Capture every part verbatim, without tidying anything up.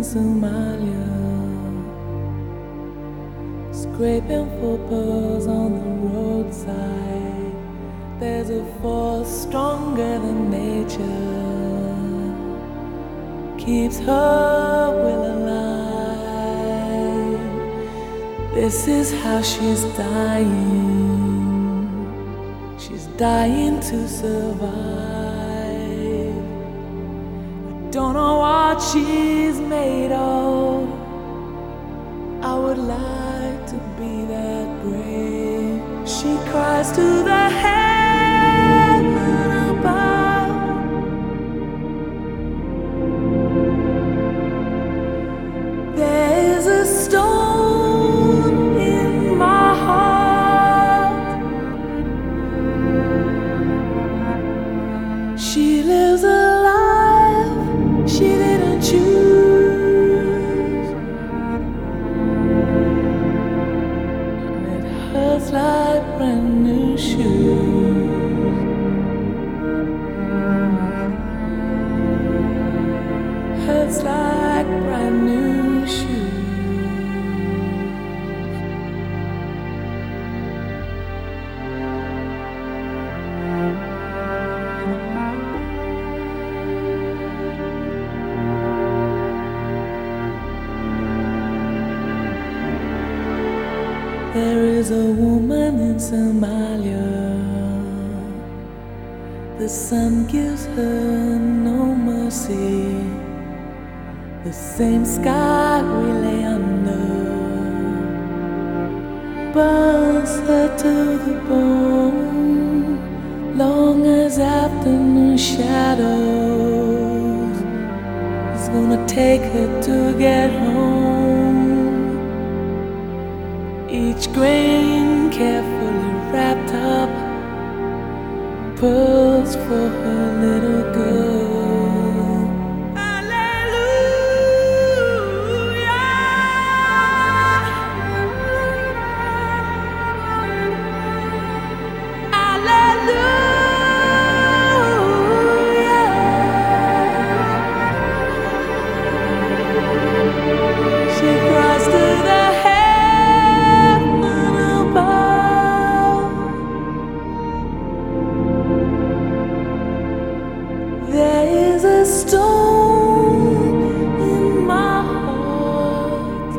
in Somalia, scraping for pearls on the roadside. There's a force stronger than nature, keeps her will alive. This is how she's dying. She's dying to survive. I don't know what she's made of. I would like to be that brave. She cries to the heaven above. There's a stone in my heart. She lives alive. She didn't choose. And it hurts like brand new shoes. Hurts like brand new shoes. There is a woman in Somalia. The sun gives her no mercy. The same sky we lay under burns her to the bone. Long as afternoon shadows is gonna take her to get home. Each grain carefully wrapped up, pearls for her little girl. There is a stone in my heart.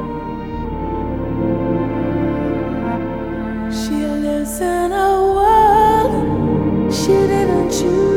She lives in a world she didn't choose.